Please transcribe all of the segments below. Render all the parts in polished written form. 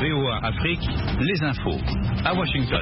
VOA Afrique, les infos à Washington.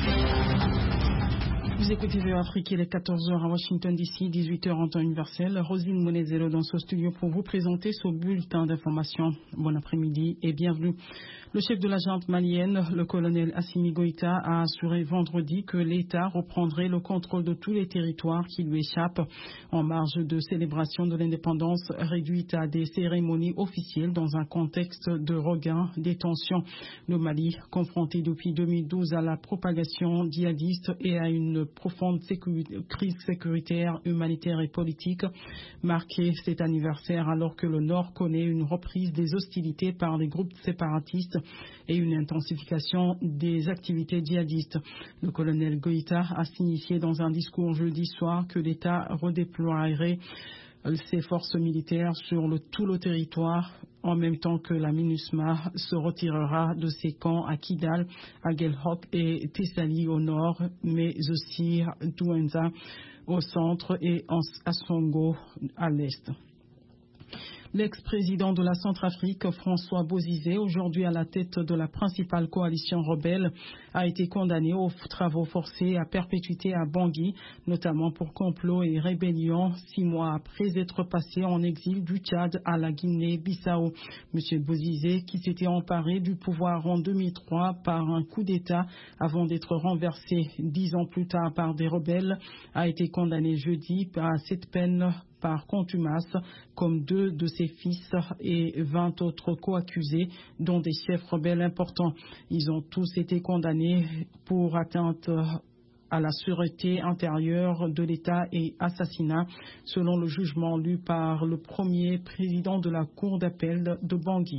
Vous écoutez VOA Afrique, il est 14h à Washington DC, 18h en temps universel. Rosine Monezero dans ce studio pour vous présenter ce bulletin d'information. Bon après-midi et bienvenue. Le chef de la junte malienne, le colonel Assimi Goïta, a assuré vendredi que l'État reprendrait le contrôle de tous les territoires qui lui échappent en marge de célébration de l'indépendance réduite à des cérémonies officielles dans un contexte de regain des tensions. Le Mali, confronté depuis 2012 à la propagation djihadiste et à une profonde crise sécuritaire, humanitaire et politique, marquait cet anniversaire alors que le Nord connaît une reprise des hostilités par les groupes séparatistes et une intensification des activités djihadistes. Le colonel Goïta a signifié dans un discours jeudi soir que l'État redéploierait ses forces militaires sur tout le territoire en même temps que la MINUSMA se retirera de ses camps à Kidal, à Gelhop et Tessali au nord, mais aussi Douenza au centre et à Songo à l'est. L'ex-président de la Centrafrique, François Bozizé, aujourd'hui à la tête de la principale coalition rebelle, a été condamné aux travaux forcés à perpétuité à Bangui, notamment pour complot et rébellion, 6 mois après être passé en exil du Tchad à la Guinée-Bissau. M. Bozizé, qui s'était emparé du pouvoir en 2003 par un coup d'État avant d'être renversé 10 ans plus tard par des rebelles, a été condamné jeudi à cette peine par contumace, comme 2 de ses fils et 20 autres co-accusés, dont des chefs rebelles importants. Ils ont tous été condamnés pour atteinte à la sûreté intérieure de l'État et assassinat, selon le jugement lu par le premier président de la Cour d'appel de Bangui.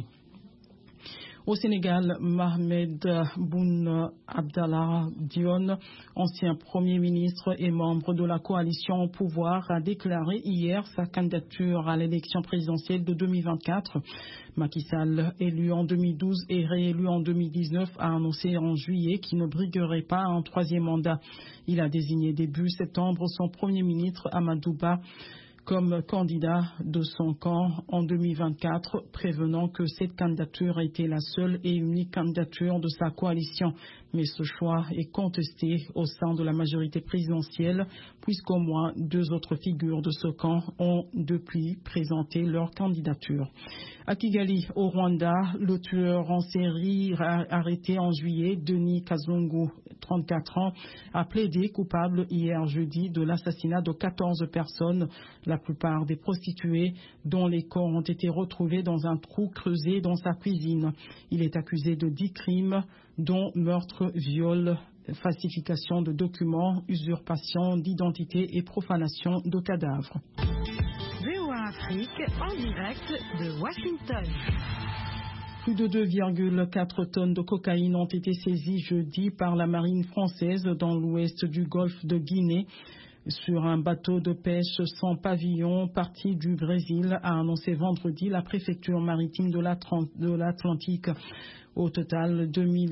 Au Sénégal, Mohamed Boun Abdallah Dionne, ancien Premier ministre et membre de la coalition au pouvoir, a déclaré hier sa candidature à l'élection présidentielle de 2024. Macky Sall, élu en 2012 et réélu en 2019, a annoncé en juillet qu'il ne briguerait pas un 3e mandat. Il a désigné début septembre son Premier ministre Amadou Ba comme candidat de son camp en 2024, prévenant que cette candidature était la seule et unique candidature de sa coalition. Mais ce choix est contesté au sein de la majorité présidentielle, puisqu'au moins 2 autres figures de ce camp ont depuis présenté leur candidature. À Kigali, au Rwanda, le tueur en série arrêté en juillet, Denis Kazungu, 34 ans, a plaidé coupable hier jeudi de l'assassinat de 14 personnes, la plupart des prostituées dont les corps ont été retrouvés dans un trou creusé dans sa cuisine. Il est accusé de 10 crimes, dont meurtre, viol, falsification de documents, usurpation d'identité et profanation de cadavres. VOA Afrique en direct de Washington. Plus de 2,4 tonnes de cocaïne ont été saisies jeudi par la marine française dans l'ouest du golfe de Guinée sur un bateau de pêche sans pavillon parti du Brésil, a annoncé vendredi la préfecture maritime de l'Atlantique. Au total,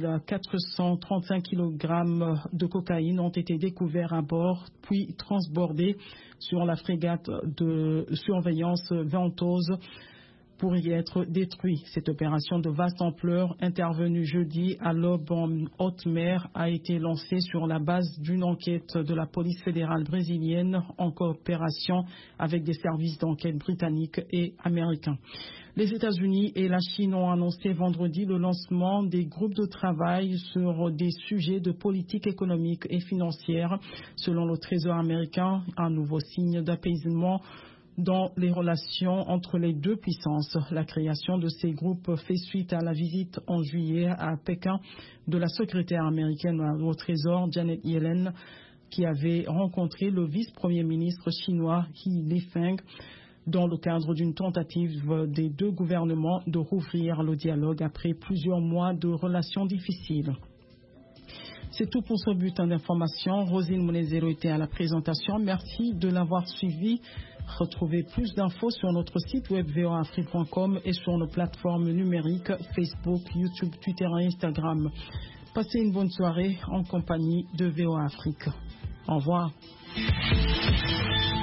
2435 kg de cocaïne ont été découverts à bord, puis transbordés sur la frégate de surveillance Ventose pour y être détruit. Cette opération de vaste ampleur, intervenue jeudi à l'aube en haute mer, a été lancée sur la base d'une enquête de la police fédérale brésilienne en coopération avec des services d'enquête britanniques et américains. Les États-Unis et la Chine ont annoncé vendredi le lancement des groupes de travail sur des sujets de politique économique et financière. Selon le Trésor américain, un nouveau signe d'apaisement dans les relations entre les 2 puissances. La création de ces groupes fait suite à la visite en juillet à Pékin de la secrétaire américaine au Trésor, Janet Yellen, qui avait rencontré le vice-premier ministre chinois He Lifeng dans le cadre d'une tentative des 2 gouvernements de rouvrir le dialogue après plusieurs mois de relations difficiles. C'est tout pour ce bulletin d'information. Rosine Monezero était à la présentation. Merci de l'avoir suivi. Retrouvez plus d'infos sur notre site web voaafrique.com et sur nos plateformes numériques Facebook, YouTube, Twitter et Instagram. Passez une bonne soirée en compagnie de VOA Afrique. Au revoir.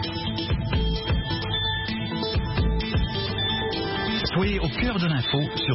Soyez au cœur de l'info sur